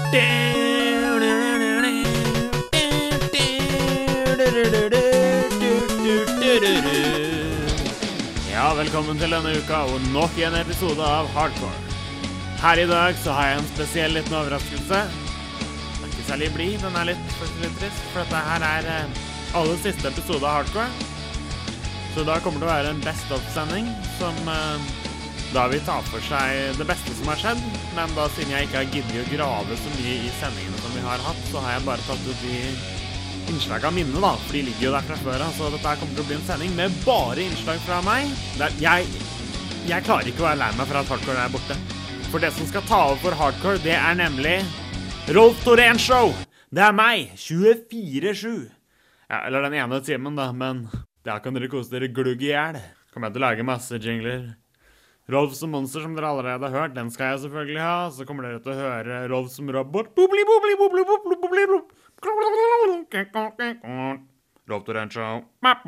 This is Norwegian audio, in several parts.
Ja, velkommen til denne uka og nok en episode av Hardcore. Her i dag så har jeg en spesiell liten overraskelse. Den er ikke særlig blid, den er litt trist, for dette her er aller siste episode av Hardcore. Så da kommer det å være en best of-sending som da vil ta for seg det beste som har skjedd. Men da siden jeg ikke har giddet å grave så mye i sendingene som vi har hatt, så har jeg bare tatt ut de innslag av minnet da, for de ligger jo der fra før. Så dette her kommer til å bli en sending med bare innslag fra meg. Jeg klarer ikke å være lei meg for at Hardcore er borte. For det som skal ta over for Hardcore, det er nemlig Rolf Torén Show. Det er meg, 24/7. Ja, eller den ene timen da, men da kan dere kose dere glugg i hjel. Kommer jeg til å lage masse jingler. Rolf som monster, som dere allerede har hørt, den skal jeg selvfølgelig ha. Så kommer dere til å høre Rolf som robot. Bobli, bobli, bobli, bobli, bobli, bobli. Rolf Torén Show.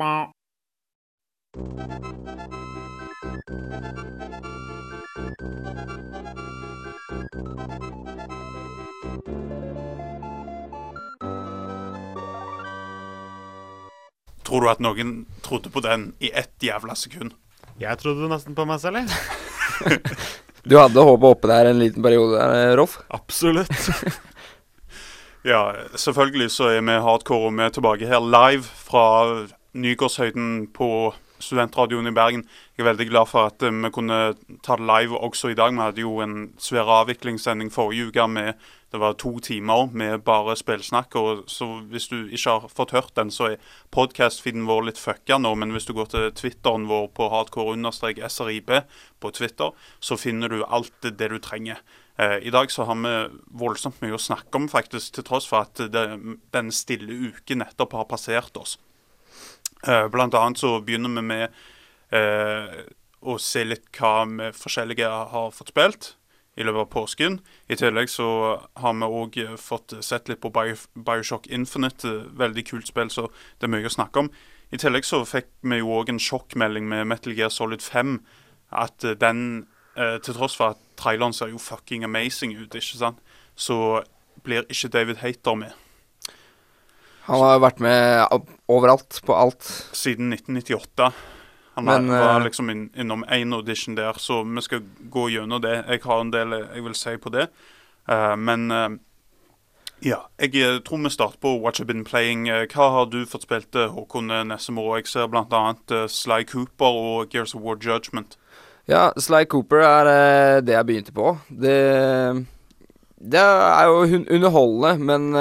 Tror du at noen trodde på den i ett jævla sekund? Jeg trodde nesten på meg selv, jeg. Du hadde håpet oppe der en liten periode der, Rolf? Absolutt. Ja, selvfølgelig så er vi hardcore, og vi er tilbake her live fra Nygårdshøyden på Studentradioen i Bergen. Jeg er veldig glad for at vi kunne ta det live også i dag. Vi hadde jo en svær avviklingssending forrige uke med, det var 2 timer med bare spillsnakk, og så hvis du ikke har fått hørt den, så er podcast-feeden vår litt fucka nå, men hvis du går til Twitteren vår på hardcore_SRIB på Twitter, så finner du alt det du trenger. I dag så har vi voldsomt mye å snakke om faktisk, til tross for at den stille uke nettopp har passert oss. Blant annet så begynner vi med å se litt hva vi forskjellige har fått spilt i løpet av påsken. I tillegg så har vi også fått sett litt på Bioshock Infinite, veldig kult spill, så det er mye å snakke om. I tillegg så fikk vi jo også en sjokkmelding med Metal Gear Solid 5, at den, til tross for at traileren ser jo fucking amazing ut, ikke sant? Så blir ikke David Hayter med. Han har vært med overalt, på alt. Siden 1998. Han var liksom innom en audition der, så vi skal gå gjennom det. Jeg har en del jeg vil si på det. Men ja, jeg tror vi starter på What You've Been Playing. Hva har du fått spilt, Håkon Nessemo? Jeg ser blant annet Sly Cooper og Gears of War Judgment. Ja, Sly Cooper er det jeg begynte på. Det er jo underholdende, men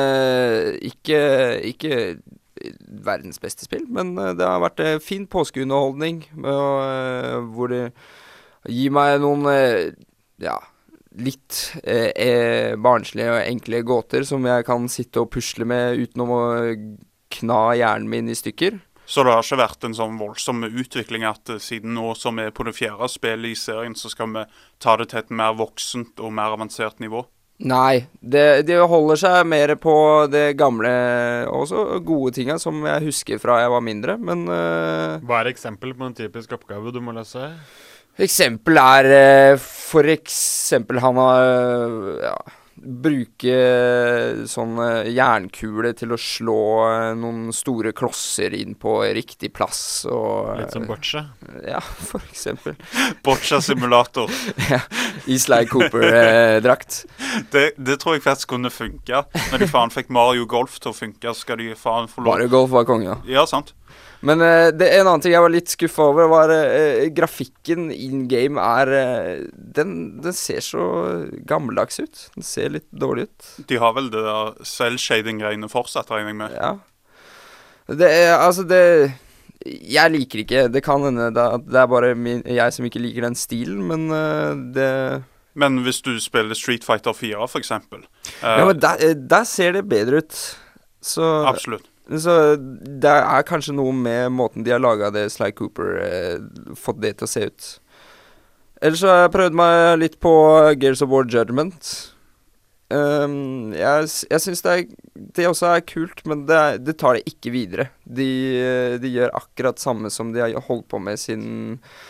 ikke verdens beste spill. Men det har vært fin påskeunderholdning, hvor det gir meg noen litt barnslige og enkle gåter som jeg kan sitte og pusle med uten å kna hjernen min i stykker. Så det har ikke vært en sånn voldsom utvikling at siden nå som er på det 4. spillet i serien, så skal vi ta det til et mer voksent og mer avansert nivå? Nei, det holder seg mer på det gamle, også gode tingene som jeg husker fra jeg var mindre, men Hva er eksempel på en typisk oppgave du må løse? Eksempel er for eksempel han har bruke sånn jernkule til å slå noen store klosser inn på riktig plass og, litt som boccia? Ja, for eksempel Boccia-simulator. Ja, i Sly Cooper-drakt. Det tror jeg faktisk kunne funke. Når de faen fikk Mario Golf til å funke, så skal de faen få lov. Mario Golf var kongen, ja. Ja, sant. Men en annen ting jeg var litt skuffet over var grafikken in-game den ser så gammeldags ut. Den ser litt dårlig ut. De har vel det der cel-shading-greiene fortsatt, regner jeg med. Ja. Jeg liker ikke, det kan hende, det er bare jeg som ikke liker den stilen, men det... Men hvis du spiller Street Fighter 4 for eksempel. Ja, men der ser det bedre ut. Så... Absolutt. Så det er kanskje noe med måten de har laget det Sly Cooper fått det til å se ut. Ellers så har jeg prøvd meg litt på Gears of War Judgment. Jeg synes det også er kult, men det tar det ikke videre. De gjør akkurat samme som de har holdt på med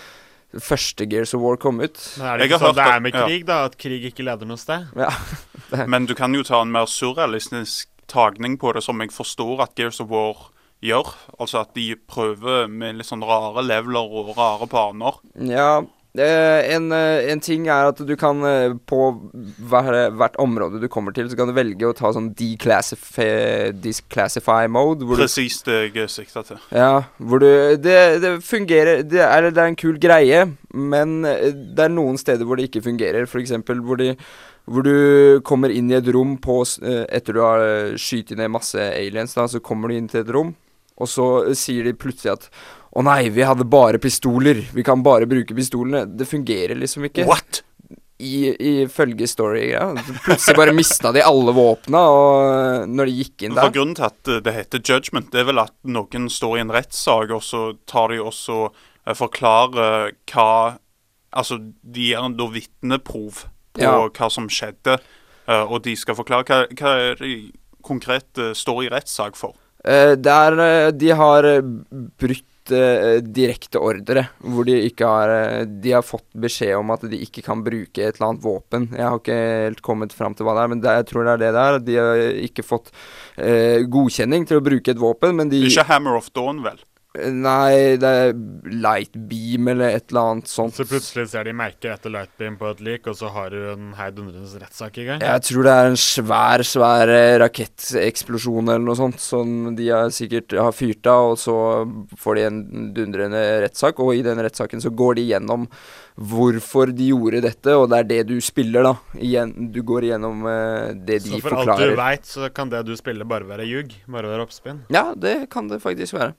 første Gears of War kom ut. Men er det Jeg ikke har sånn det hørt er med krig, da? At krig ikke leder noe sted? Ja. Men du kan jo ta en mer surrealistisk tagning på det, som jeg forstår at Gears of War gjør. Altså at de prøver med litt sånn rare leveler og rare baner. Ja, en ting er at du kan på hvert område du kommer til, så kan du velge å ta sånn declassify mode. Precis det jeg sikter til. Ja, hvor det fungerer, det er en kul greie, men det er noen steder hvor det ikke fungerer. For eksempel hvor du kommer inn i et rom etter du har skytet ned masse aliens, da, så kommer du inn til et rom, og så sier de plutselig at å nei, vi hadde bare pistoler. Vi kan bare bruke pistolene. Det fungerer liksom ikke. What? Ifølge story-greia. Plutselig bare mistet de alle våpnene, og når de gikk inn der. For grunnen til at det heter judgment, det er vel at noen står i en rettssak, og så tar de også forklarer hva... Altså, de gjør da vitneprov på hva som skjedde, og de skal forklare hva er det konkret står i rettssak for. De har brutt direkte ordre, hvor de har fått beskjed om at de ikke kan bruke et eller annet våpen. Jeg har ikke helt kommet frem til hva det er, men jeg tror det er det der. De har ikke fått godkjenning til å bruke et våpen, men de... Ikke Hammer of Dawn, vel? Nei, det er Light Beam eller et eller annet sånt. Så plutselig ser de merker etter Light Beam på et lik, og så har du en heidundrende rettssak i gang. Jeg tror det er en svær raketteksplosjon eller noe sånt, som de sikkert har fyrt av, og så får de en dundrende rettssak, og i den rettssaken så går de gjennom hvorfor de gjorde dette, og det er det du spiller da. Du går igjennom det de forklarer. Så for alt du vet, så kan det du spiller bare være ljug, bare være oppspinn? Ja, det kan det faktisk være.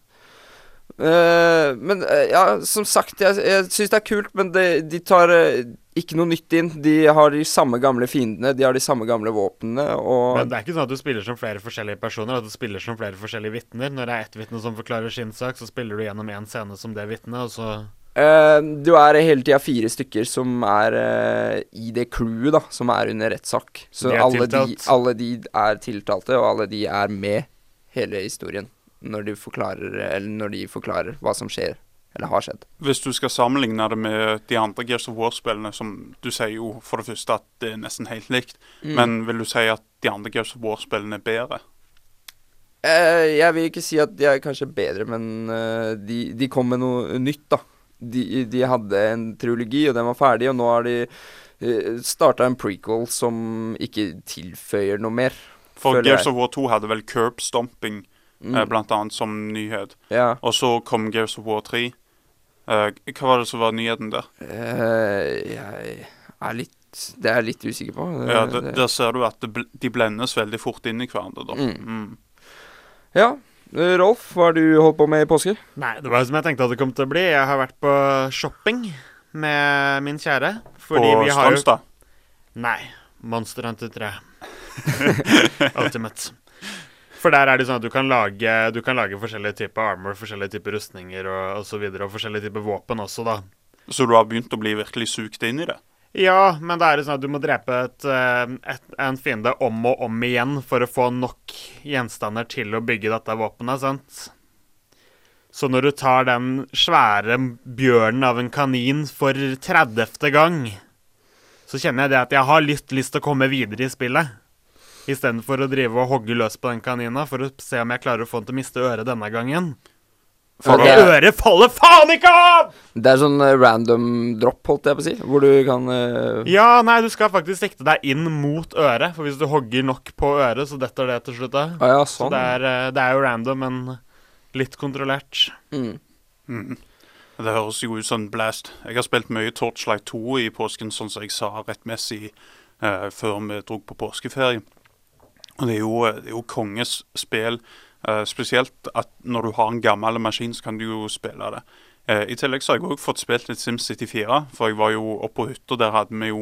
Men ja, som sagt, jeg synes det er kult, men de tar ikke noe nytt inn. De har de samme gamle fiendene, de har de samme gamle våpnene, og... Men det er ikke sånn at du spiller som flere forskjellige personer, at du spiller som flere forskjellige vittner. Når det er ett vittne som forklarer sin sak, så spiller du gjennom en scene som det vittne, og så... Du er hele tiden 4 stykker som er i det crewet da, som er under rettssak. Så alle de er tiltalte, og alle de er med hele historien. Når de forklarer hva som skjer, eller har skjedd. Hvis du skal sammenligne det med de andre Gears of War-spillene, som du sier jo for det første at det er nesten helt likt, men vil du si at de andre Gears of War-spillene er bedre? Jeg vil ikke si at de er kanskje bedre, men de kom med noe nytt da. De hadde en trilogi, og den var ferdig, og nå har de startet en prequel som ikke tilføyer noe mer. For Gears of War 2 hadde vel curb stomping, blant annet som nyhet. Ja. Og så kom Gears of War 3. Hva var det som var nyheten der? Jeg er litt usikker på. Ja, der ser du at de blendes veldig fort inn i hverandre da. Ja, Rolf, hva har du holdt på med i påske? Nei, det var som jeg tenkte at det kom til å bli. Jeg har vært på shopping med min kjære. På Strømstad? Nei, Monster Hunter 3. Ultimate. For der er det sånn at du kan lage forskjellige typer armor, forskjellige typer rustninger og så videre, og forskjellige typer våpen også da. Så du har begynt å bli virkelig sugt inn i det? Ja, men det er sånn at du må drepe en fiende om og om igjen for å få nok gjenstander til å bygge dette våpenet, sant? Så når du tar den svære bjørnen av en kanin for 30. gang, så kjenner jeg det at jeg har litt lyst til å komme videre i spillet. I stedet for å drive og hogge løs på den kanina, for å se om jeg klarer å få den til å miste øret denne gangen. For øret faller faen ikke av! Det er sånn random drop, holdt jeg på å si, hvor du kan... Ja, nei, du skal faktisk sikte deg inn mot øret, for hvis du hogger nok på øret, så detter det til slutt da. Ja, sånn. Så det er jo random, men litt kontrollert. Det høres jo ut som en blast. Jeg har spilt mye Torchlight 2 i påsken, sånn som jeg sa rettmessig før vi drog på påskeferie. Og det er jo konges spill, spesielt at når du har en gammel maskin, så kan du jo spille det. I tillegg så har jeg også fått spilt litt SimCity 4, for jeg var jo oppe på hytta, der hadde vi jo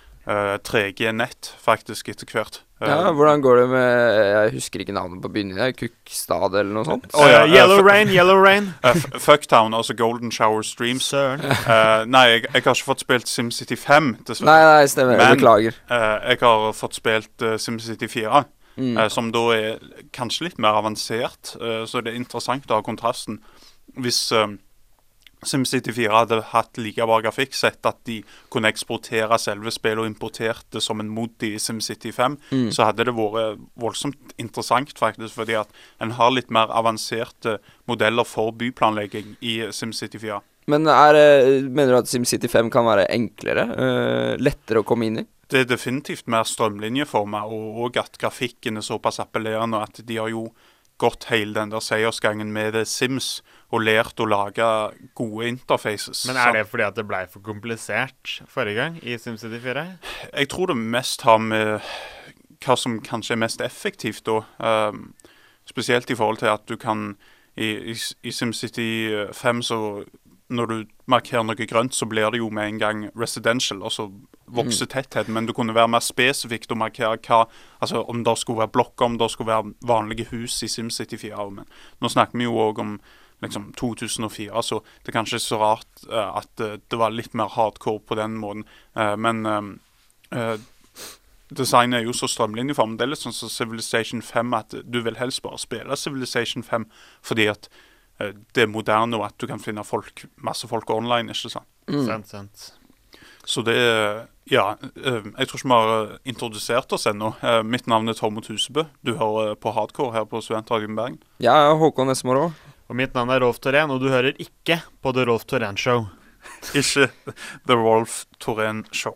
3G-nett faktisk etter hvert. Ja, hvordan går det med, jeg husker ikke navnet på byen der, Kukkstad eller noe sånt? Yellow Rain. Fucktown, altså Golden Shower Streams. Nei, jeg har ikke fått spilt SimCity 5, dessverre. Nei, stemmer, jeg beklager. Jeg har fått spilt SimCity 4, som da er kanskje litt mer avansert, så det er interessant å ha kontrasten. Hvis SimCity 4 hadde hatt like bra grafikksett at de kunne eksportere selve spillet og importerte som en mod i SimCity 5, så hadde det vært voldsomt interessant faktisk, fordi at en har litt mer avanserte modeller for byplanlegging i SimCity 4. Men mener du at SimCity 5 kan være enklere, lettere å komme inn i? Det er definitivt mer strømlinjeformet, og at grafikken er såpass appellerende, at de har jo gått hele den der seiersgangen med The Sims og lært å lage gode interfaces. Men det fordi at det ble for komplisert forrige gang i SimCity 4? Jeg tror det mest har med hva som kanskje er mest effektivt da. Spesielt i forhold til at du kan i SimCity 5 så når du markerer noe grønt, så blir det jo med en gang residential, altså vokser tetthet, men du kunne være mer spesifikt og markere altså om det skulle være blokker, om det skulle være vanlige hus i SimCity 4. Men nå snakker vi jo også om liksom 2004, så det er kanskje så rart at det var litt mer hardcore på den måten. Men designet er jo så strømlinjeformet. Det er litt sånn som Civilization 5, at du vil helst bare spille Civilization 5, fordi at det er moderne, og at du kan finne masse folk online, ikke sant? Sant. Så det jeg tror ikke vi har introdusert oss ennå. Mitt navn er Tormod Husebø. Du hører på Hardcore her på Studentradioen Bergen. Ja, Håkon Esmar også. Og mitt navn er Rolf Torén, og du hører ikke på The Rolf Torén Show. Ikke The Rolf Torén Show.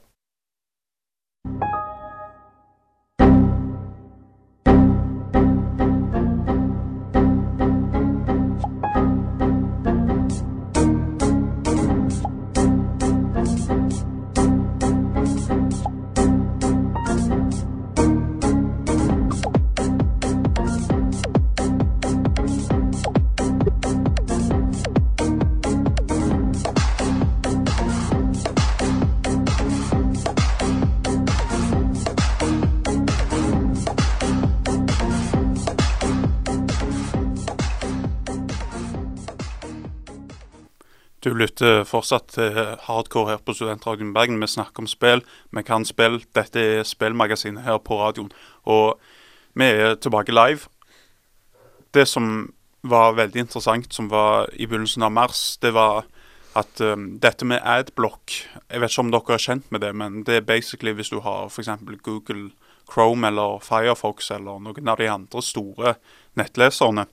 Du lytter fortsatt til Hardcore her på Studentradioen Bergen. Vi snakker om spill, vi kan spill. Dette er spillmagasinet her på radioen. Og vi er tilbake live. Det som var veldig interessant, som var i begynnelsen av mars, det var at dette med adblock, jeg vet ikke om dere er kjent med det, men det er basically hvis du har for eksempel Google Chrome eller Firefox eller noen av de andre store nettleserne,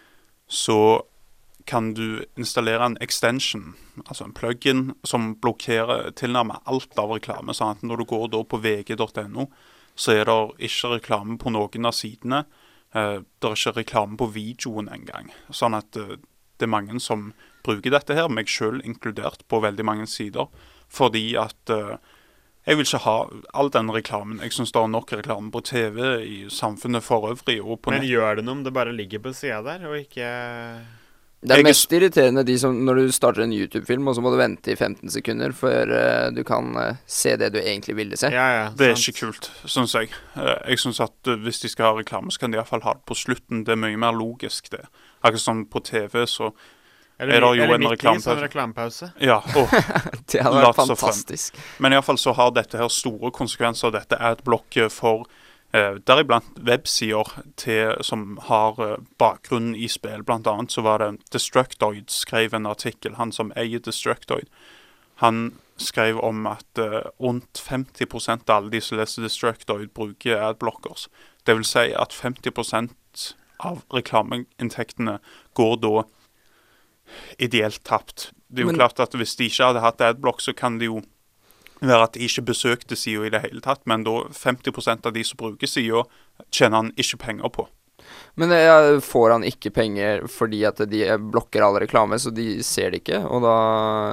så kan du installere en extension, altså en plugin, som blokkerer tilnærmet alt av reklame. Sånn at når du går da på vg.no, så er det ikke reklame på noen av sidene. Det er ikke reklame på videoen engang. Sånn at det er mange som bruker dette her, meg selv inkludert, på veldig mange sider. Fordi at jeg vil ikke ha all den reklamen. Jeg synes det er nok reklame på TV i samfunnet for øvrig. Og på Men gjør det noe om det bare ligger på siden der, og ikke... Det er mest irriterende de som, når du starter en YouTube-film, og så må du vente i 15 sekunder før du kan se det du egentlig ville se. Ja, det er ikke kult, synes jeg. Jeg synes at hvis de skal ha reklame, så kan de i hvert fall ha det på slutten. Det er mye mer logisk, det. Akkurat som på TV, så er det jo en reklamepause. Ja, det hadde vært fantastisk. Men i hvert fall så har dette her store konsekvenser. Dette er et blokk for deriblant websider som har bakgrunnen i spill. Blant annet så var det Destructoid skrev en artikkel, han som eier Destructoid. Han skrev om at rundt 50% av alle de som leser Destructoid bruker adblockers. Det vil si at 50% av reklameinntektene går da ideelt tapt. Det er jo klart at hvis de ikke hadde hatt adblock, så kan det jo være at de ikke besøkte siden i det hele tatt, men da 50% av de som bruker siden, tjener han ikke penger på. Men får han ikke penger fordi at de blokker all reklame, så de ser det ikke, og da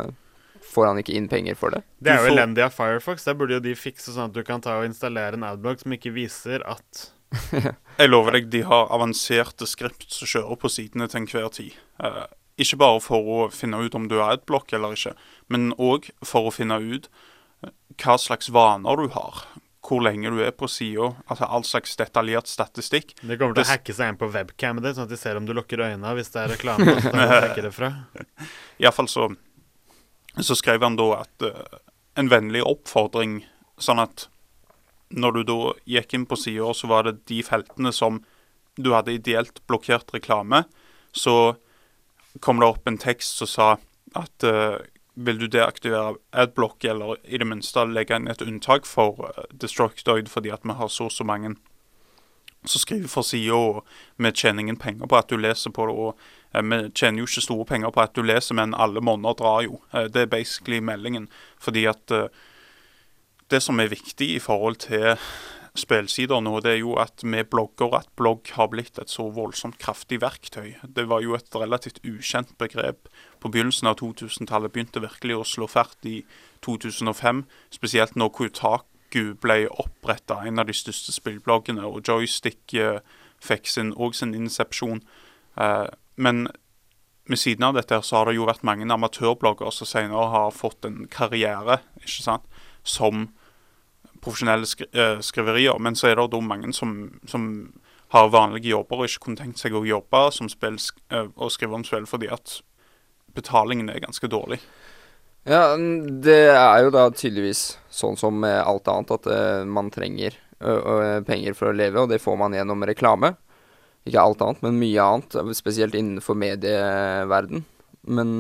får han ikke inn penger for det? Det er jo elendig av Firefox. Der burde jo de fikse sånn at du kan ta og installere en adblock som ikke viser at... Jeg lover deg, de har avanserte skript som kjører på sidene til enhver tid. Ikke bare for å finne ut om du er adblock eller ikke, men også for å finne ut hva slags vaner du har, hvor lenge du er på siden, altså all slags detaljert statistikk. Det kommer til å hacke seg inn på webcamet ditt, sånn at de ser om du lukker øynene hvis det er reklame, så da trekker det fra. I hvert fall så skrev han da at en vennlig oppfordring, sånn at når du da gikk inn på siden, så var det de feltene som du hadde ideelt blokkert reklame, så kom det opp en tekst som sa at vil du deaktivere adblock, eller i det minste legge inn et unntak for Destructoid, fordi at vi har så mange som skriver for siden, og vi tjener ingen penger på at du leser på det, og vi tjener jo ikke store penger på at du leser, men alle måneder drar jo. Det er basically meldingen, fordi at det som er viktig i forhold til spillsider nå, det er jo at vi blogger at blogg har blitt et så voldsomt kraftig verktøy. Det var jo et relativt ukjent begrep på begynnelsen av 2000-tallet, begynte virkelig å slå fart i 2005, spesielt når Kotaku ble opprettet, en av de største spillbloggene, og Joystick fikk sin incepsjon. Men med siden av dette så har det jo vært mange amatørblogger som senere har fått en karriere, ikke sant, som profesjonelle skriverier, men så er det da mange som har vanlige jobber og ikke kunne tenkt seg å jobbe som og skrive om spill fordi at betalingen er ganske dårlig. Ja, det er jo da tydeligvis sånn som med alt annet, at man trenger penger for å leve, og det får man gjennom reklame. Ikke alt annet, men mye annet, spesielt innenfor medieverden. Men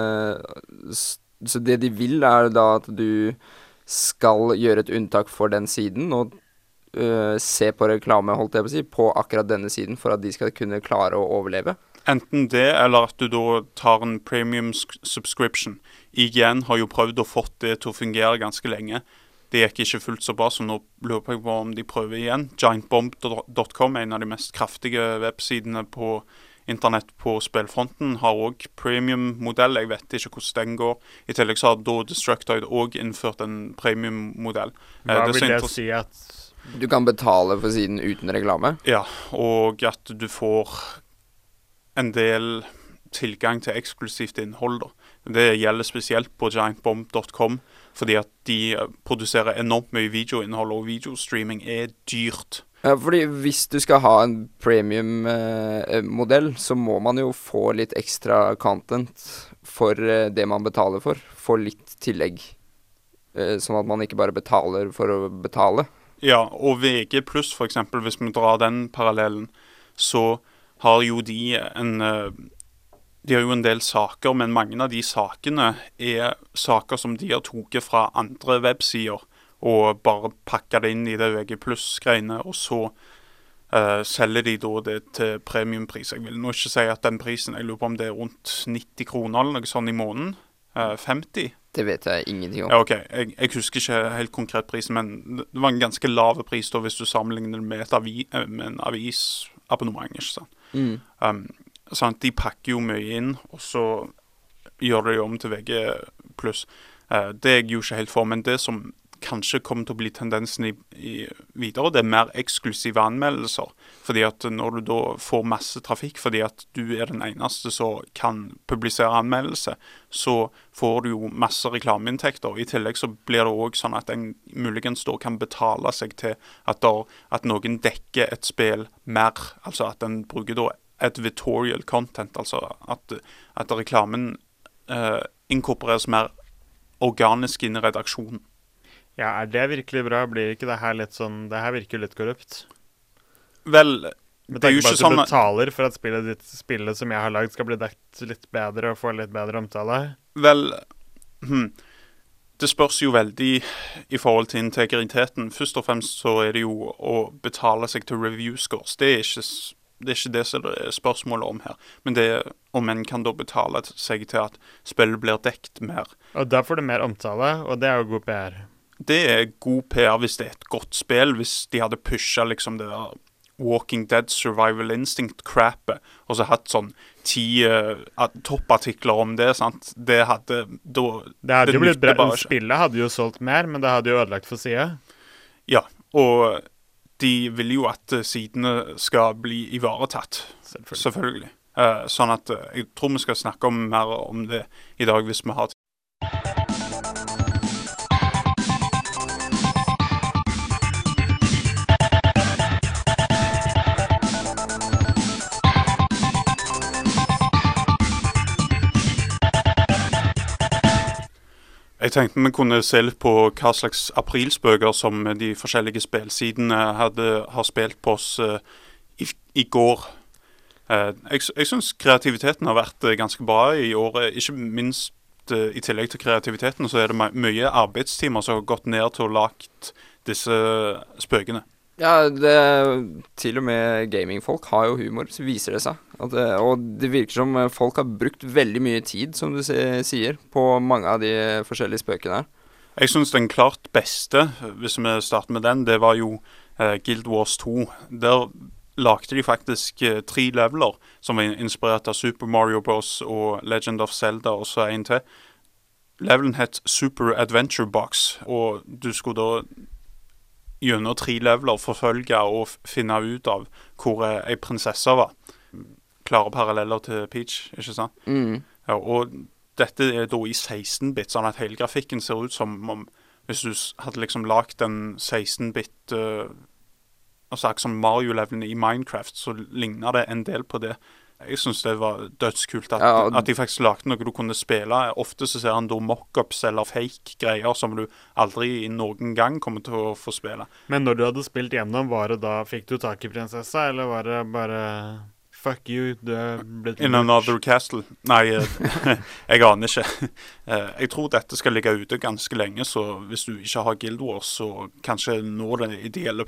så det de vil er da at du skal gjøre et unntak for den siden, og se på reklame, holdt jeg på å si, på akkurat denne siden, for at de skal kunne klare å overleve. Enten det, eller at du da tar en premium subscription. IGN har jo prøvd å fått det til å fungere ganske lenge. Det gikk ikke fullt så bra, så nå lurer jeg på om de prøver igjen. Giantbomb.com, en av de mest kraftige websidene på internett på spillfronten, har også premium-modell. Jeg vet ikke hvordan den går. I tillegg så har da Destructoid også innført en premium-modell. Hva vil det si at du kan betale for siden uten reklame? Ja, og at du får en del tilgang til eksklusivt innhold da. Det gjelder spesielt på giantbomb.com, fordi at de produserer enormt mye videoinnhold, og videostreaming er dyrt. Ja, fordi hvis du skal ha en premium-modell, så må man jo få litt ekstra content for det man betaler for. Få litt tillegg, sånn at man ikke bare betaler for å betale. Ja, og VG+, for eksempel, hvis vi drar den parallellen, så har jo de har jo en del saker, men mange av de sakene er saker som de har tatt fra andre websider, og bare pakker det inn i det VG Plus-greiene, og så selger de da det til premiumpris. Jeg vil nå ikke si at den prisen, jeg lurer på om det er rundt 90 kroner eller noe sånn i måneden. 50? Det vet jeg ingenting om. Ja, ok. Jeg husker ikke helt konkret prisen, men det var en ganske lave pris da hvis du sammenligner det med en avisabonnement, ikke sant? Sånn at de pakker jo mye inn, og så gjør det jo om til VG+. Det er jeg jo ikke helt for, men det som kanskje kommer til å bli tendensen videre, det er mer eksklusive anmeldelser. Fordi at når du da får masse trafikk, fordi at du er den eneste som kan publisere anmeldelse, så får du jo masse reklameinntekter. I tillegg så blir det også sånn at en muligens da kan betale seg til at noen dekker et spill mer, altså at en bruker da editorial content, altså at reklamen inkorporeres mer organisk inn i redaksjonen. Ja, er det virkelig bra? Blir ikke det her litt sånn, det her virker litt korrupt? Vel, Men det er jo ikke sånn at du betaler for at spillet som jeg har laget skal bli dekt litt bedre og få litt bedre omtale? Vel, det spørs jo veldig i forhold til integriteten. Først og fremst så er det jo å betale seg til review scores. Det er ikke det som det er spørsmålet om her. Men det er om en kan da betale seg til at spillet blir dekt mer. Og da får du mer omtale, og det er jo god PR. Det er god PR hvis det er et godt spill, hvis de hadde pushet liksom det der Walking Dead Survival Instinct-crappet, og så hatt sånn 10 toppartikler om det, sant? Det hadde jo blitt bra. Spillet hadde jo solgt mer, men det hadde jo ødelagt for siden. Ja, og de vil jo at sidene skal bli ivaretatt, selvfølgelig. Sånn at jeg tror vi skal snakke mer om det i dag hvis vi har tid. Jeg tenkte vi kunne se litt på hva slags aprilspøker som de forskjellige spillsidene har spilt på oss i går. Jeg synes kreativiteten har vært ganske bra i året, ikke minst at i tillegg til kreativiteten, så det mye arbeidstimer som har gått ned til å lagt disse spøkene. Ja, til og med gamingfolk har jo humor, så viser det seg. Og det virker som folk har brukt veldig mye tid, som du sier, på mange av de forskjellige spøkene her. Jeg synes den klart beste, hvis vi starter med den, det var jo Guild Wars 2. Der lagde de faktisk 3 leveler som var inspirert av Super Mario Bros. Og Legend of Zelda, og så en til. Levelen het Super Adventure Box, og du skulle da gjennom 3 leveler forfølge og finne ut av hvor ei prinsesse var. Klare paralleller til Peach, ikke sant? Ja, og dette da i 16-bit, sånn at hele grafikken ser ut som om hvis du hadde liksom lagt en 16-bit altså som Mario-levelen i Minecraft, så ligner det en del på det. Jeg synes det var dødskult at de faktisk lagde noe du kunne spille. Ofte så ser han da mock-ups eller fake greier som du aldri noen gang kommer til å få spille. Men når du hadde spilt gjennom, fikk du tak i prinsessa, eller var det bare fuck you, du blitt In another castle? Nei, jeg aner ikke. Jeg tror dette skal ligge ute ganske lenge, så hvis du ikke har Guild Wars, så kanskje nå den ideelle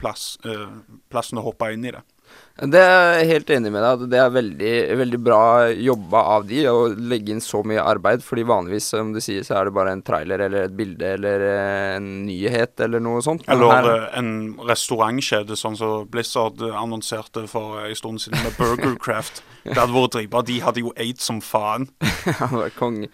plassen å hoppe inn i det. Det er jeg helt enig med deg. Det er veldig, veldig bra jobba av de å legge inn så mye arbeid, fordi vanligvis, som du sier, så er det bare en trailer eller et bilde eller en nyhet eller noe sånt. Eller en restaurantkjede, sånn som Blizzard annonserte for en stund siden med Burgercraft. Det hadde vært dribba. De hadde jo eid som faen. Ja, det var konge.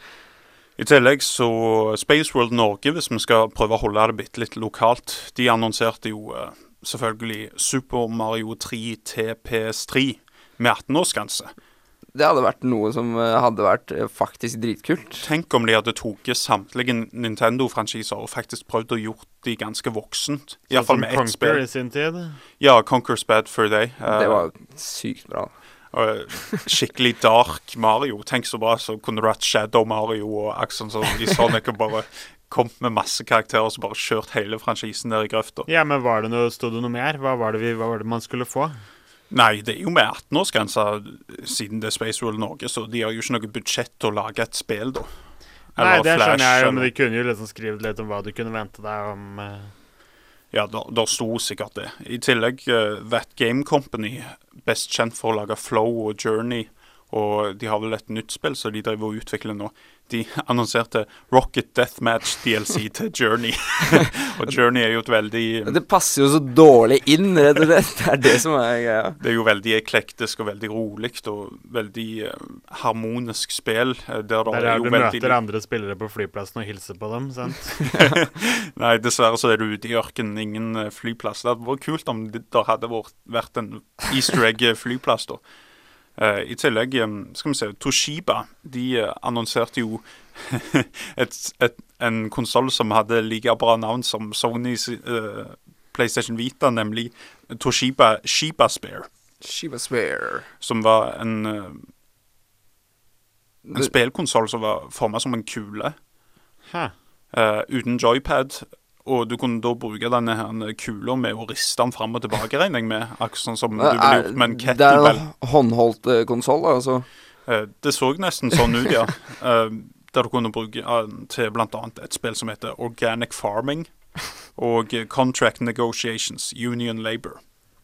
I tillegg så Space World Norge, hvis vi skal prøve å holde det bitte litt lokalt, de annonserte jo selvfølgelig Super Mario 3 til PS3 med 18-årsgrense. Det hadde vært noe som hadde vært faktisk dritkult. Tenk om de hadde toget samtlige Nintendo-franchiser og faktisk prøvd å gjort de ganske voksent. I hvert fall med ett spill. Conquer i sin tid? Ja, Conquer's Bad Fur Day. Det var sykt bra. Skikkelig dark Mario. Tenk så bra, så kunne du hatt Shadow Mario og Axon så i Sonic og bare kom med masse karakterer som bare kjørt hele franchisen der i grøfta. Ja, men stod det noe mer? Hva var det man skulle få? Nei, det er jo med 18-årsgrensa siden det er Space World Norge, så de har jo ikke noe budsjett til å lage et spill da. Nei, det skjønner jeg jo, men de kunne jo liksom skrive litt om hva du kunne vente deg om. Ja, der sto sikkert det. I tillegg, That Game Company, best kjent for å lage Flow og Journey, og de har vel et nytt spill, så de driver og utvikler nå. De annonserte Rocket Deathmatch DLC til Journey. Og Journey er jo et veldig... Det passer jo så dårlig inn, rett og slett. Det er det som er greia. Det er jo veldig eklektisk og veldig roligt og veldig harmonisk spill. Der du møter andre spillere på flyplassen og hilser på dem, sant? Nei, dessverre så er du ute i ørkenen, ingen flyplass. Det hadde vært kult om det hadde vært en Easter egg flyplass da. I tillegg, skal vi se, Toshiba, de annonserte jo en konsol som hadde like bra navn som Sonys PlayStation Vita, nemlig Toshiba Shiba Spare. Shiba Spare. Som var en spillkonsol som var formet som en kule. Uten joypad. Og du kunne da bruke denne her kula med å riste den frem og tilbake, regner jeg med. Akkurat sånn som du ville gjort med en kettlebell. Det er en håndholdt konsol, altså. Det så nesten sånn ut, ja. Der du kunne bruke til blant annet et spill som heter Organic Farming og Contract Negotiations, Union Labor.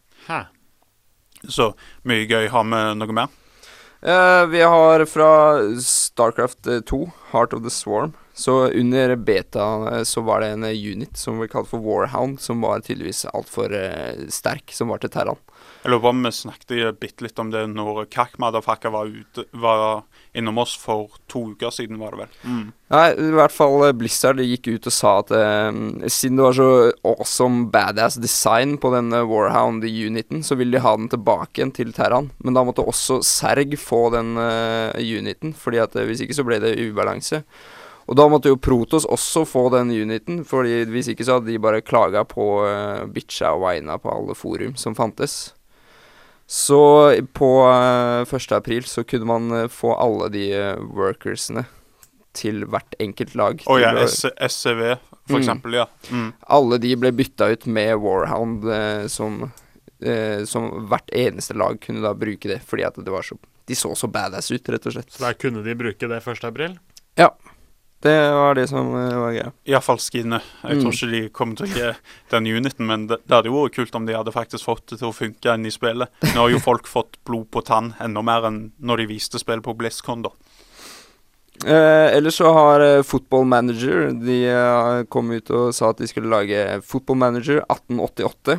Så mye gøy. Har vi noe mer? Vi har fra StarCraft 2, Heart of the Swarm. Så under beta så var det en unit som ble kalt for Warhound, som var tydeligvis alt for sterk, som var til Terran. Jeg lurer på om vi snakket bitte litt om det når Kakmadafaka var innom oss for 2 uker siden, var det vel? Nei, i hvert fall Blizzard gikk ut og sa at siden det var så awesome badass design på denne Warhound-uniten, så ville de ha den tilbake igjen til Terran. Men da måtte også Serg få den uniten, fordi at hvis ikke så ble det ubalanse. Og da måtte jo Protoss også få den uniten, fordi hvis ikke så hadde de bare klaget på bitcha og veina på alle forum som fantes. Så på 1. april så kunne man få alle de workersene til hvert enkelt lag. Ja, SCV for eksempel, ja. Alle de ble bytta ut med Warhound, som hvert eneste lag kunne da bruke det, fordi at det var så, de så badass ut, rett og slett. Så da kunne de bruke det 1. april? Ja. Det var det som var greia. I hvert fall skinnet. Jeg tror ikke de kommer til å gi den uniten, men det hadde jo vært kult om de hadde faktisk fått det til å funke inn i spillet. Nå har jo folk fått blod på tann enda mer enn når de viste spill på BlizzCon da. Ellers så har Football Manager, de kom ut og sa at de skulle lage Football Manager 1888.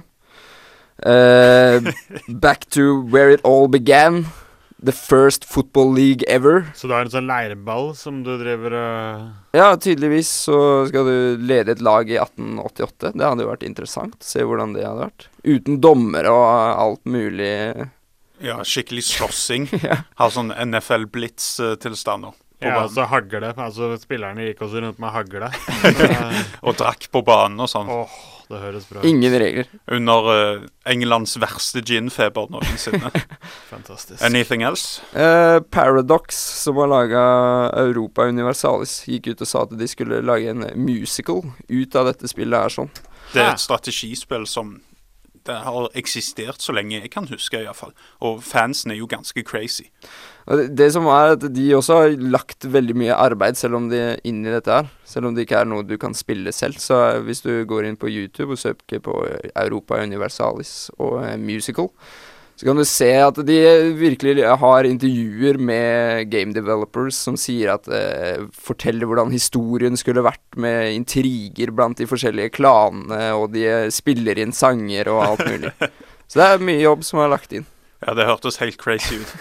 Back to where it all began. The first football league ever. Så du har en sånn leirball som du driver Ja, tydeligvis så skal du lede et lag i 1888. Det hadde jo vært interessant. Se hvordan det hadde vært. Uten dommer og alt mulig. Ja, skikkelig slåssing. Ja. Har sånn NFL-blitz-tilstander. Ja, så hagle. Altså, spillerne gikk også rundt med hagle. Og drakk på banen og sånn. Det høres bra ut. Ingen regler. Under Englands verste ginfeber noensinne. Fantastisk. Anything else? Paradox, som har laget Europa Universalis, gikk ut og sa at de skulle lage en musical ut av dette spillet her sånn. Det er et strategispill som det har eksistert så lenge jeg kan huske i hvert fall. Og fansen er jo ganske crazy. Det som er at de også har lagt veldig mye arbeid selv om de er inn i dette her. Selv om det ikke er noe du kan spille selv. Så hvis du går inn på YouTube og søker på Europa Universalis og musical, så kan du se at de virkelig har intervjuer med game developers som sier at forteller hvordan historien skulle vært med intriger blant de forskjellige klanene, og de spiller inn sanger og alt mulig. Så det er mye jobb som er lagt inn. Ja, det hørtes helt crazy ut.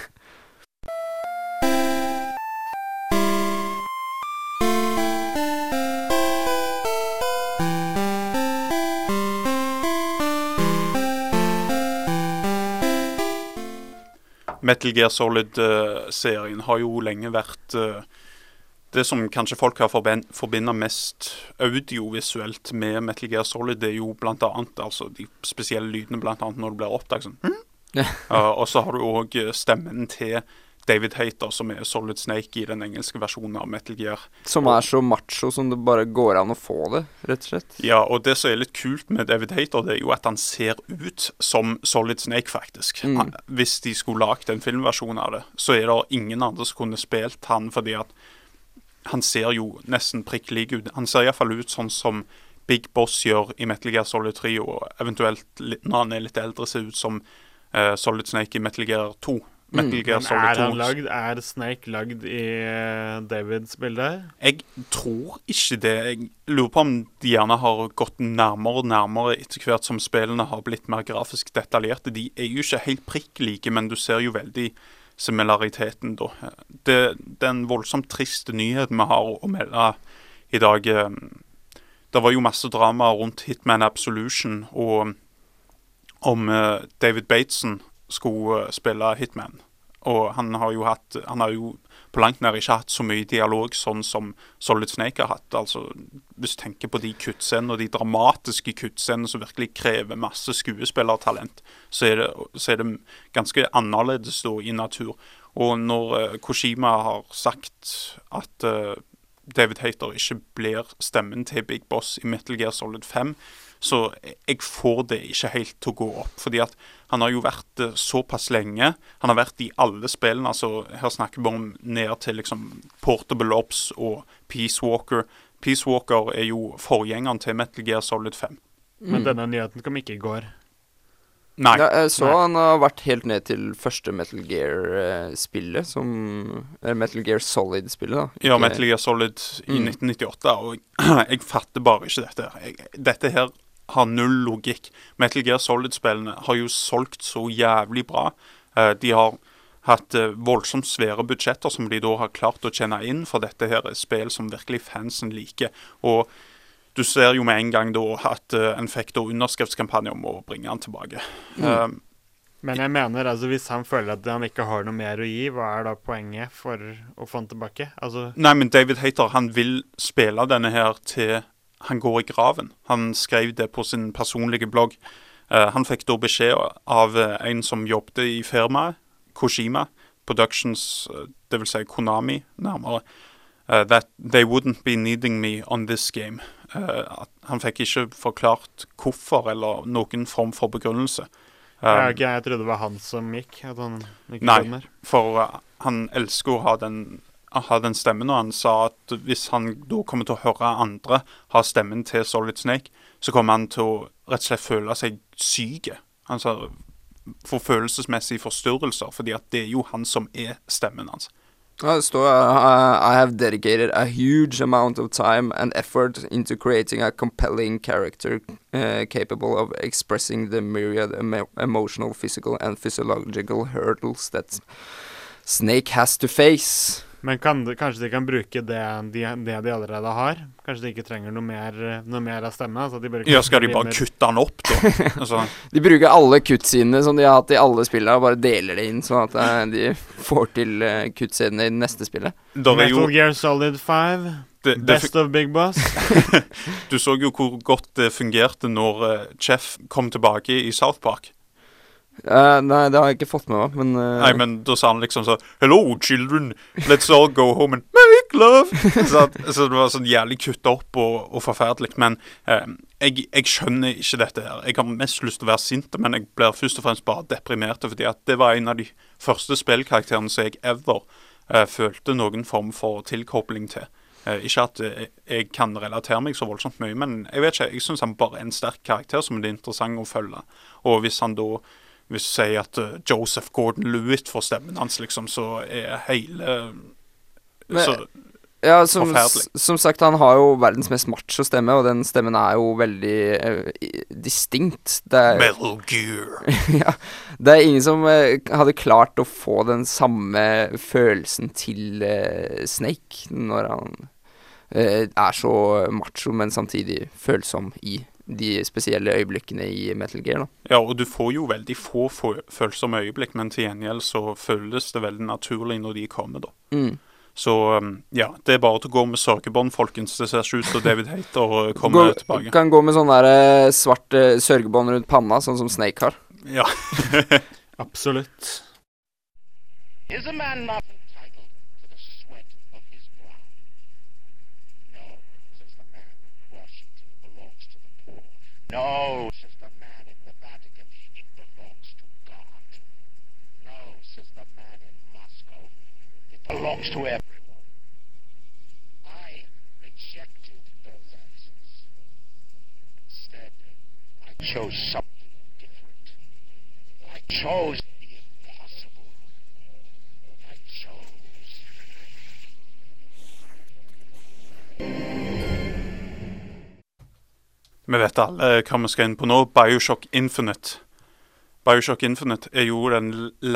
Metal Gear Solid-serien har jo lenge vært det som kanskje folk har forbindet mest audiovisuelt med Metal Gear Solid. Det er jo blant annet altså de spesielle lydene, blant annet når det blir oppdaget sånn. Og så har du også stemmen til David Hayter, som er Solid Snake i den engelske versjonen av Metal Gear. Som er så macho som det bare går an å få det, rett og slett. Ja, og det som er litt kult med David Hayter, det er jo at han ser ut som Solid Snake, faktisk. Hvis de skulle lagt en filmversjon av det, så er det ingen andre som kunne spilt han, fordi at han ser jo nesten prikk lik ut. Han ser i hvert fall ut sånn som Big Boss gjør i Metal Gear Solid 3, og eventuelt når han er litt eldre, ser ut som Solid Snake i Metal Gear 2. Metal Gear Solid 2. Er Snake lagd i Davids bilde? Jeg tror ikke det. Jeg lurer på om de gjerne har gått nærmere og nærmere etter hvert som spillene har blitt mer grafisk detaljerte. De er jo ikke helt prikk like, men du ser jo veldig similariteten da. Det er en voldsomt trist nyhet vi har å melde i dag. Det var jo masse drama rundt Hitman Absolution, og om David Bateson skulle spille Hitman. Og han har jo på langt nær ikke hatt så mye dialog sånn som Solid Snake har hatt. Altså, hvis du tenker på de kuttscenene og de dramatiske kuttscenene som virkelig krever masse skuespillertalent, så er det ganske annerledes da i natur. Og når Kojima har sagt at David Hayter ikke blir stemmen til Big Boss i Metal Gear Solid 5, så jeg får det ikke helt til å gå opp, fordi at han har jo vært såpass lenge. Han har vært i alle spillene, altså her snakker vi om ned til liksom Portable Ops og Peace Walker. Peace Walker er jo forgjengeren til Metal Gear Solid 5. Men denne nyheten kom ikke i går. Nei. Ja, jeg så han har vært helt ned til første Metal Gear-spillet, Metal Gear Solid-spillet da. Ja, Metal Gear Solid i 1998, og jeg fatter bare ikke dette. Dette her har null logikk. Metal Gear Solid-spillene har jo solgt så jævlig bra. De har hatt voldsomt svære budsjetter som de da har klart å tjene inn, for dette her er spill som virkelig fansen liker. Og du ser jo med en gang da at en fikk da underskriftskampanje om å bringe han tilbake. Men jeg mener, altså hvis han føler at han ikke har noe mer å gi, hva er da poenget for å få han tilbake? Altså Nei, men David Hayter, han vil spille denne her til han går i graven. Han skrev det på sin personlige blogg. Han fikk da beskjed av en som jobbet i firmaet, Kojima Productions, det vil si Konami nærmere, that they wouldn't be needing me on this game. Han fikk ikke forklart hvorfor eller noen form for begrunnelse. Jeg trodde det var han som gikk. At han ikke nei, for han elsker å ha den hadde en stemme, og han sa at hvis han da kommer til å høre andre ha stemmen til Solid Snake, så kommer han til å rett og slett føle seg syk. Han sa for følelsesmessige forstyrrelser, fordi at det jo han som stemmen hans. Ja, det står I have dedicated a huge amount of time and effort into creating a compelling character capable of expressing the myriad emotional, physical and physiological hurdles that Snake has to face. Men kanskje de kan bruke det de allerede har? Kanskje de ikke trenger noe mer av stemmen? Altså skal de bare kutte den opp, da? Altså. De bruker alle kuttscenene som de har hatt i alle spillene, og bare deler det inn, sånn at de får til kuttscenene i det neste spillet. Metal Gear Solid 5, Best of Big Boss. Du så jo hvor godt det fungerte når Chef kom tilbake i South Park. Nei, det har jeg ikke fått med meg, men Nei, men da sa han liksom så Hello, children, let's all go home and make love. Så det var sånn jævlig kuttet opp og forferdelig. Men jeg skjønner ikke dette her. Jeg har mest lyst til å være sint, men jeg blir først og fremst bare deprimert, fordi at det var en av de første spillkarakterene som jeg ever følte noen form for tilkobling til. Ikke at jeg kan relatere meg så voldsomt mye, men jeg vet ikke, jeg synes han bare en sterk karakter som det er interessant å følge. Og hvis han da hvis du sier at Joseph Gordon-Levitt får stemmen hans, liksom, så hele forferdelig. Som sagt, han har jo verdens mest macho stemme, og den stemmen er jo veldig distinkt. Metal Gear. Ja, det ingen som hadde klart å få den samme følelsen til Snake når han så macho, men samtidig følsom i de spesielle øyeblikkene i Metal Gear, da. Ja, og du får jo veldig få følsomme øyeblikk, men til gjengjeld så føles det veldig naturlig når de kommer, da. Så, ja, det er bare til å gå med sørgebånd, folkens. Det ser ikke ut som David Hayter kommer tilbake. Kan gå med sånn der svart sørgebånd rundt panna, sånn som Snake har. Ja. Absolutt. Is a man not entitled to the sweat of his brow? No, says the man in Washington, belongs to the poor. No, says the man in the Vatican, it belongs to God. No, says the man in Moscow, it belongs to everyone. I rejected those answers. Instead, I chose something different. I chose the impossible. I chose. Vi vet alle hva vi skal inn på nå. BioShock Infinite. BioShock Infinite er jo den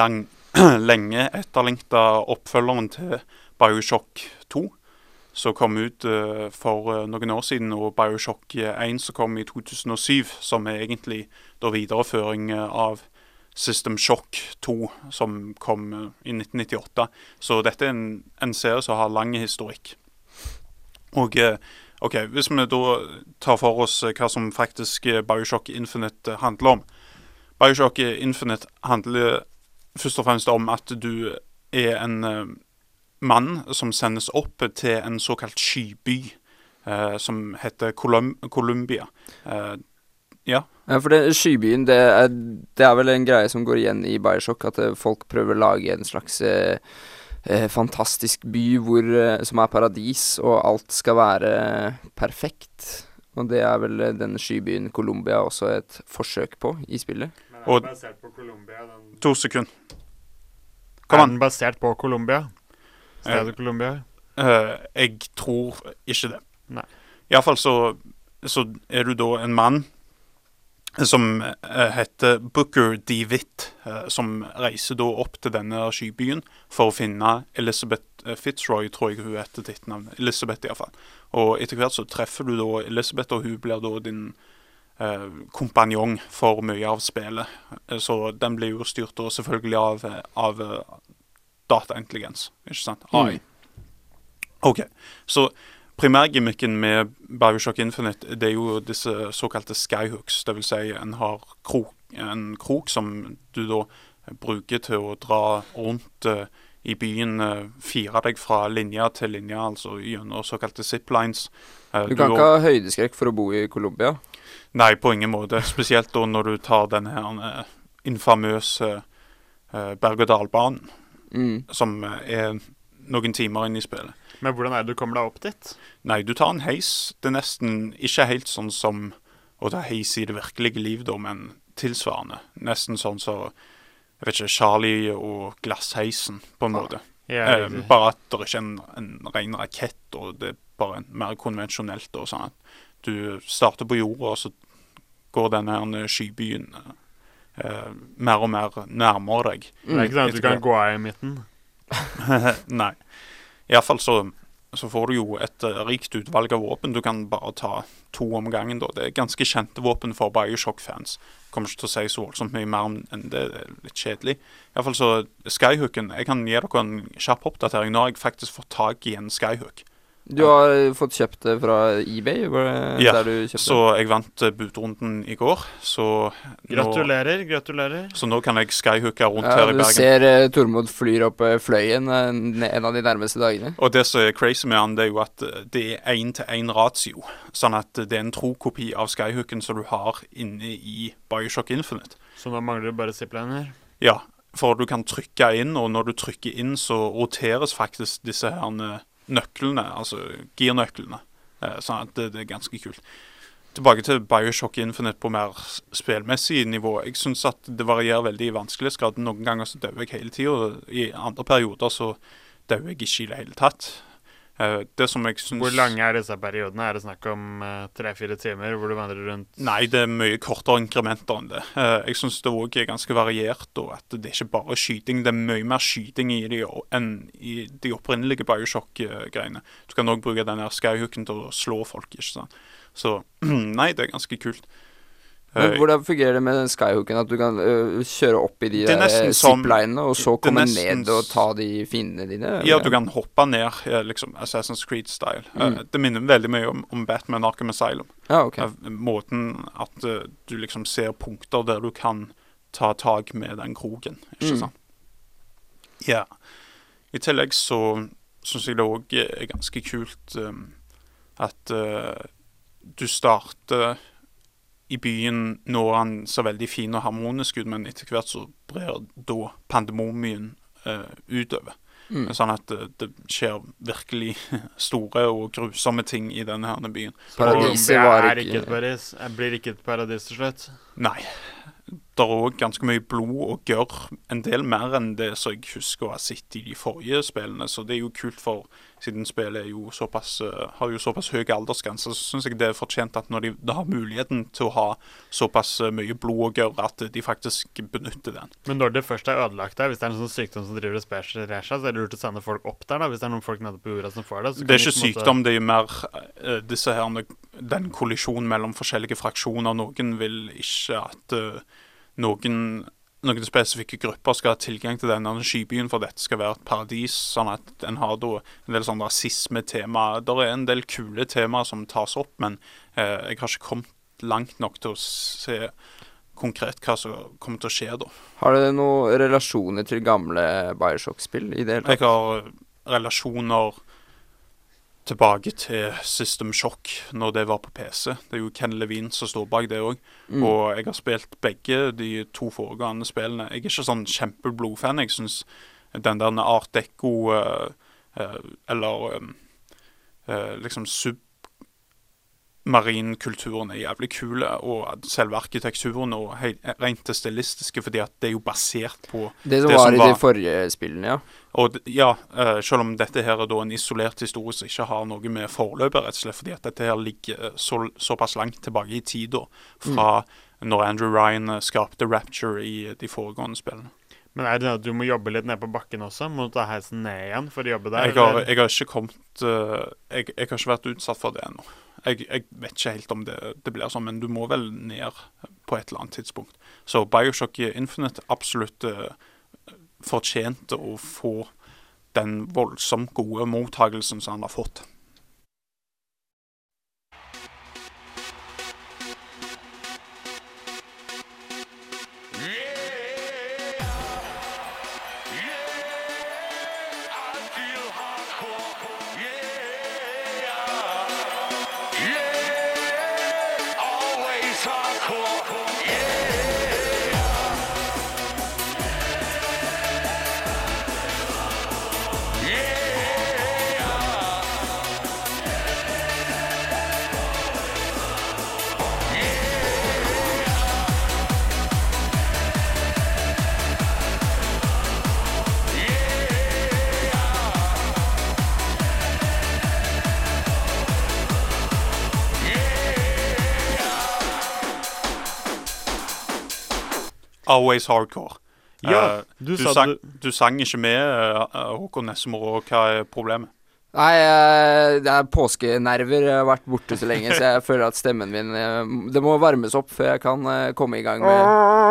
lenge etterlengta oppfølgeren til BioShock 2, som kom ut for noen år siden, og BioShock 1 som kom i 2007, som er egentlig da videreføring av System Shock 2, som kom i 1998. Så dette er en serie som har lang historikk. Og ok, hvis vi da tar for oss hva som faktisk BioShock Infinite handler om. BioShock Infinite handler først og fremst om at du er en mann som sendes opp til en såkalt skyby som heter Columbia. Ja. Ja, for skybyen, det er vel en greie som går igjen i BioShock, at folk prøver å lage en slags fantastisk by som er paradis, og alt skal være perfekt. Og det er vel denne skybyen Columbia også et forsøk på i spillet. Men er den basert på Columbia? 2 sekunder. Er den basert på Columbia? Stedet Columbia? Jeg tror ikke det. Nei. I hvert fall så er du da en mann som heter Booker DeWitt, som reiser da opp til denne skybyen for å finne Elizabeth Fitzroy, tror jeg hun heter ditt navn. Elizabeth i hvert fall. Og etter hvert så treffer du da Elizabeth, og hun blir da din kompanjong for mye av spillet. Så den blir jo styrt da selvfølgelig av dataintelligens, ikke sant? AI. Ok, så primærgimmicken med BioShock Infinite, det er jo disse såkalte skyhooks, det vil si en krok som du da bruker til å dra rundt i byen, fire deg fra linje til linje, altså gjennom såkalte ziplines. Du kan ikke ha høydeskrekk for å bo i Columbia? Nei, på ingen måte, spesielt da når du tar denne her infamøse berg- og dalbanen, som er noen timer inn i spillet. Men hvordan er det du kommer deg opp dit? Nei, du tar en heis. Det er nesten ikke helt sånn som å ta heis i det virkelige liv, da, men tilsvarende. Nesten sånn så, jeg vet ikke, Charlie og glassheisen, på en måte. Ja, Bare at det ikke er en ren rakett, og det er bare mer konvensjonelt. Og sånn at du starter på jorda, og så går denne her skybyen mer og mer nærmere deg. Det er ikke sånn at du kan gå av i midten? Nei. I hvert fall så får du jo et rikt utvalg av våpen. Du kan bare ta 2 om gangen. Da. Det er ganske kjente våpen for Bioshock-fans. Kommer ikke til å si så voldsomt mye mer enn det. Det er litt kjedelig. I hvert fall så Skyhooken. Jeg kan gi dere en kjapp oppdatering. Nå har jeg faktisk fått tak i en Skyhook. Du har fått kjøpt det fra eBay? Ja, der du kjøpte så jeg vant budrunden i går. Så Gratulerer. Så nå kan jeg skyhooke rundt Ja, her i du Bergen. ser Tormod flyr opp fløyen en av de nærmeste dagene. Og det som er crazy med han, det er jo at det er 1-til-1 ratio. Sånn at det er en tro-kopi av skyhooken som du har inne i Bioshock Infinite. Så nå mangler du bare zipliner? Ja, for du kan trykke inn, og når du trykker inn, så roteres faktisk disse her nøklene, altså gear-nøklene. Sånn at det er ganske kult. Tilbake til Bioshock Infinite på mer spillmessig nivå. Jeg synes at det varierer veldig i vanskelighetsgrad. Noen ganger så dør jeg hele tiden, og i andre perioder så dør jeg ikke i det hele tatt. Det som jeg synes... Hvor lange er disse periodene? Er det snakk om 3-4 timer hvor du vandrer rundt? Nei, det er mye kortere inkrementer enn det. Jeg synes det også er ganske variert, og at det er ikke bare skyting. Det er mye mer skyting i de enn i de opprinnelige Bioshock-greiene. Du kan også bruke denne skyhooken til å slå folk, ikke sant? Så nei, det er ganske kult. Men hvordan fungerer det med den skyhooken? At du kan kjøre opp i de ziplinene, og så komme ned og ta de fiendene dine? Eller? Ja, du kan hoppe ned, liksom Assassin's Creed-style. Det minner veldig mye om Batman Arkham Asylum. Ja, ok. Måten at du liksom ser punkter der du kan ta tag med den kroken, ikke sant? Ja. I tillegg så synes jeg det også er ganske kult at du starter i byen når han ser veldig fin og harmonisk ut, men etter hvert så brer da pandemomien utover. Sånn at det skjer virkelig store og grusomme ting i denne her byen. Paradiset var ikke... Blir ikke et paradis til slutt? Nei. Det er også ganske mye blod og gørr. En del mer enn det som jeg husker å ha sett i de forrige spillene. Så det er jo kult, for siden spillet er jo har jo såpass høy aldersgrense, så synes jeg det er fortjent at når de har muligheten til å ha såpass mye blod og gørr, at de faktisk benytter den. Men når det først er ødelagt der, hvis det er en sånn sykdom som driver og sprer seg, så er det lurt å sende folk opp der da, hvis det er noen folk nede på jorda som får det. Det er ikke sykdom, det er jo mer disse her, den kollisjonen mellom forskjellige fraksjoner. Noen vil ikke at noen spesifikke grupper skal ha tilgang til denne skybyen, for dette skal være et paradis, sånn at den har da en del sånn rasisme-tema. Det er en del kule temaer som tas opp, men jeg har ikke kommet langt nok til å se konkret hva som kommer til å skje da. Har du noen relasjoner til gamle Bioshock-spill i det hele tatt? Jeg har relasjoner tilbake til System Shock når det var på PC. Det er jo Ken Levine som står bak det også. Og jeg har spilt begge de 2 foregående spillene. Jeg er ikke sånn kjempeblodfan. Jeg synes den der Art Deco eller liksom submarinkulturen er jævlig kule, og selve arkitekturen og rent det stilistiske, fordi at det er jo basert på det som var i de forrige spillene, ja. Og ja, selv om dette her er da en isolert historie som ikke har noe med forløpet, rett og slett, fordi at dette her ligger såpass langt tilbake i tid da, fra når Andrew Ryan skapte Rapture i de foregående spillene. Men er det sånn at du må jobbe litt ned på bakken også? Må du ta heisen ned igjen for å jobbe der? Jeg har ikke kommet jeg har ikke vært utsatt for det ennå. Jeg vet ikke helt om det blir sånn, men du må vel ned på et eller annet tidspunkt. Så Bioshock Infinite absolutt fortjente å få den voldsomt gode mottagelsen som han har fått. Yeah! Always Hardcore. Ja, du sa du sang ikke med, Håkon Nessemor, og hva er problemet? Nei, det er påskenerver. Jeg har vært borte så lenge, så jeg føler at stemmen min det må varmes opp før jeg kan komme i gang med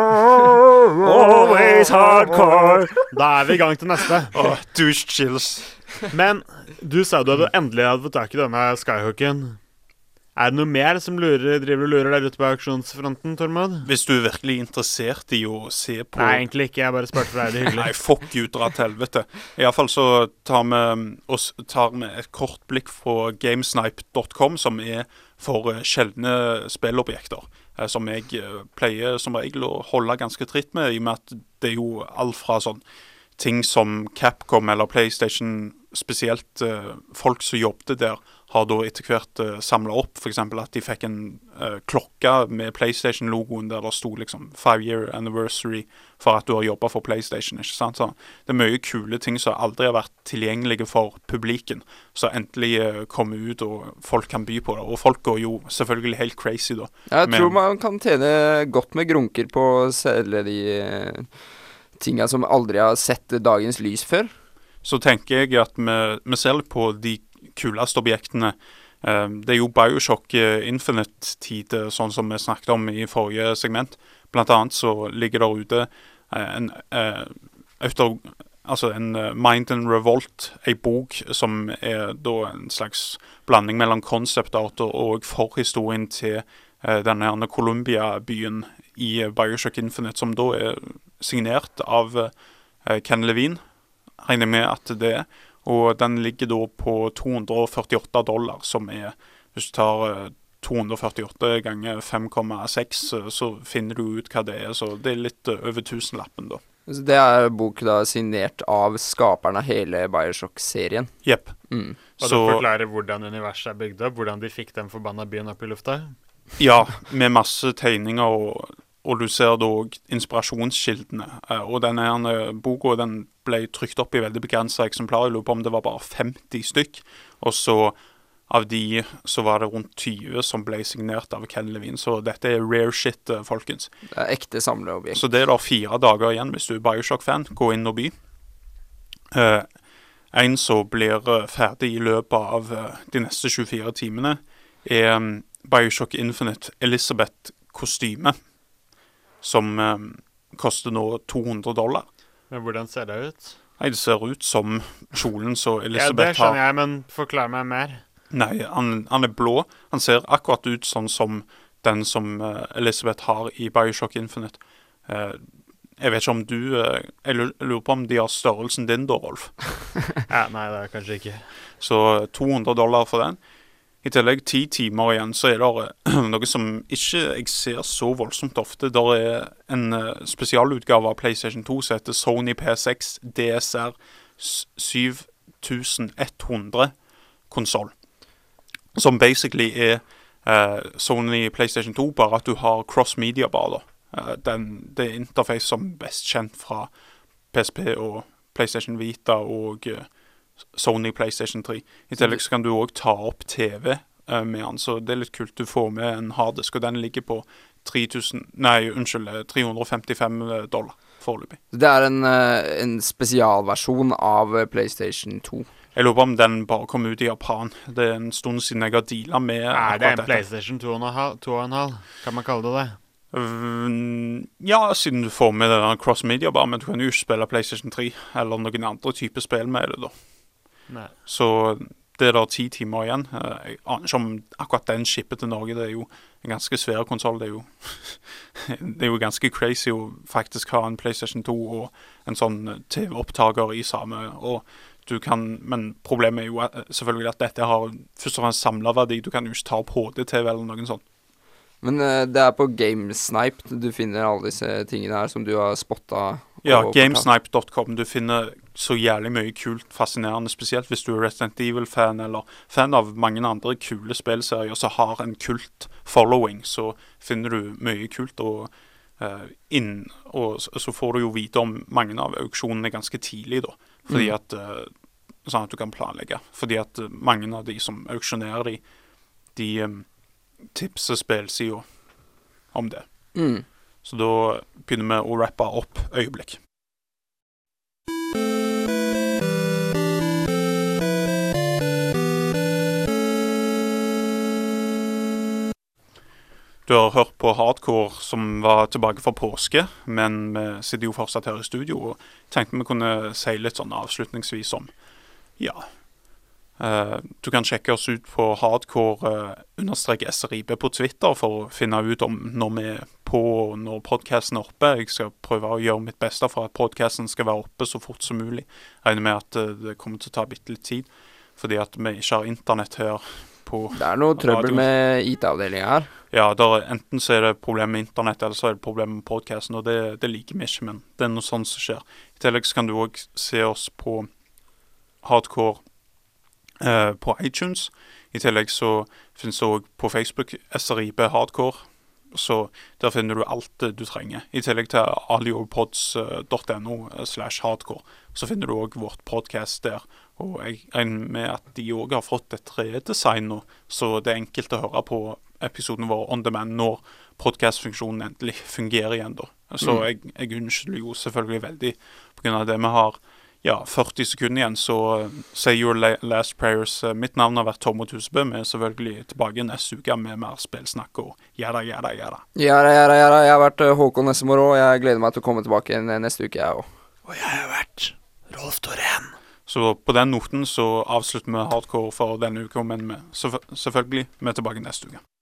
Always Hardcore. Da er vi i gang til neste. Douche chills. Men du sa du hadde endelig hadde fått tak i denne Skyhooken. Er det noe mer som driver og lurer der ute på auksjonsfronten, Tormod? Hvis du er virkelig interessert i å se på... Nei, egentlig ikke. Jeg bare spurte for deg det hyggelig. Nei, fuck you, dra til helvete. I alle fall så tar vi et kort blikk på Gamesnipe.com, som er for sjeldne spillobjekter, som jeg pleier som regel å holde ganske tritt med, i og med at det er jo alt fra sånn ting som Capcom eller PlayStation, spesielt folk som jobbet der, har da etter hvert samlet opp, for eksempel at de fikk en klokke med PlayStation-logoen der det stod liksom 5-year anniversary for at du har jobbet for PlayStation, ikke sant? Så det er mye kule ting som aldri har vært tilgjengelige for publiken, så endelig kommer ut og folk kan by på det, og folk går jo selvfølgelig helt crazy da. Jeg tror man kan tjene godt med grunker på å selge de tingene som aldri har sett dagens lys før. Så tenker jeg at vi ser litt på de kuleste objektene. Det er jo Bioshock Infinite-tid, sånn som vi snakket om i forrige segment. Blant annet så ligger der ute en Mind and Revolt, en bok som er da en slags blanding mellom concept art og forhistorien til denne her Columbia-byen i Bioshock Infinite, som da er signert av Ken Levine, regner med at det er. Og den ligger da på $248, som er, hvis du tar 248 ganger 5,6, så finner du ut hva det er. Så det er litt over 1000-lappen da. Så det er bok da signert av skaperne av hele Bioshock-serien? Jepp. Og du forklarer hvordan universet er bygd opp, hvordan de fikk den forbanna byen opp i lufta? Ja, med masse tegninger og du ser da også inspirasjonskildene. Og denne boka, den ble trykt opp i veldig begrenset eksemplar. Jeg lurer på om det var bare 50 stykk. Og så av de så var det rundt 20 som ble signert av Ken Levine. Så dette er rare shit, folkens. Det er ekte samleobjekt. Så det er da 4 dager igjen hvis du er Bioshock-fan. Gå inn og by. En som blir ferdig i løpet av de neste 24 timene er Bioshock Infinite Elizabeth-kostyme, som koster nå $200. Men hvordan ser det ut? Nei, det ser ut som kjolen så Elizabeth har. Ja, det skjønner jeg, men forklar meg mer. Nei, han er blå. Han ser akkurat ut sånn som den som Elizabeth har i Bioshock Infinite. Jeg vet ikke om jeg lurer på om de har størrelsen din da, Rolf. Ja, nei, det er kanskje ikke. Så $200 for den. I tillegg 10 timer igjen, så er det noe som ikke jeg ser så voldsomt ofte. Der er en spesialutgave av PlayStation 2 som heter Sony PS6 DSR 7100 konsol. Som basically er Sony PlayStation 2, bare at du har cross-media bar da. Det er interface som best kjent fra PSP og PlayStation Vita og Sony PlayStation 3. I tillegg så kan du også ta opp TV med den, så det er litt kult. Du får med en harddisk, og den ligger på $355 foreløpig. Det er en spesialversjon av PlayStation 2. Jeg lurer på om den bare kom ut i Japan. Det er en stund siden jeg har dealet med Er det en PlayStation 2,5? Kan man kalle det det? Ja, siden du får med den cross-media bare, men du kan jo ikke spille PlayStation 3 eller noen andre type spill med det da. Nei. Så det er da 10 timer igjen. Jeg aner ikke om akkurat den shippet til Norge. Det er jo en ganske svær konsol. Det er jo ganske crazy å faktisk ha en PlayStation 2 og en sånn TV-opptaker i samme. Men problemet er jo selvfølgelig at dette har først og fremst samlet verdi. Du kan jo ikke ta opp HD-TV eller noen sånn. Men det er på Gamesnipe du finner alle disse tingene her som du har spottet. Ja, Gamesnipe.com. Du finner så jævlig mye kult, fascinerende, spesielt hvis du er Resident Evil-fan, eller fan av mange andre kule spillserier som har en kult following, så finner du mye kult, og så får du jo vite om mange av auksjonene ganske tidlig da, fordi at, sånn at du kan planlegge, fordi at mange av de som auksjonerer de tipser spillsiden om det. Så da begynner vi å rappe opp øyeblikk. Du har hørt på Hardcore som var tilbake for påske, men vi sitter jo fortsatt her i studio og tenkte vi kunne si litt sånn avslutningsvis om, ja, du kan sjekke oss ut på hardcore_SRIB på Twitter for å finne ut om når vi er på og når podcasten er oppe. Jeg skal prøve å gjøre mitt beste for at podcasten skal være oppe så fort som mulig. Jeg regner med at det kommer til å ta bitte litt tid, fordi at vi ikke har internett her på Det er noe trøbbel med IT-avdelingen her. Ja, enten så er det problem med internett, eller så er det problem med podcasten, og det liker vi ikke, men det er noe sånt som skjer. I tillegg så kan du også se oss på Hardcore på iTunes. I tillegg så finnes det også på Facebook SRIB Hardcore, så der finner du alt du trenger. I tillegg til aliopods.no/hardcore, så finner du også vårt podcast der. Og jeg regner med at de også har fått et redesign nå, så det er enkelt å høre på episoden vår on demand når podcastfunksjonen endelig fungerer igjen da. Så jeg unnskylder jo selvfølgelig veldig på grunn av det vi har 40 sekunder igjen, så say your last prayers. Mitt navn har vært Tom Husebø. Vi er selvfølgelig tilbake neste uke med mer spillsnakk og jada. Jeg har vært Håkon Nessemor, og jeg gleder meg til å komme tilbake igjen neste uke, jeg også. Og jeg har vært Rolf Torén. Så på den noten så avslutter vi Hardcore for denne uka, men selvfølgelig vi er tilbake neste uke.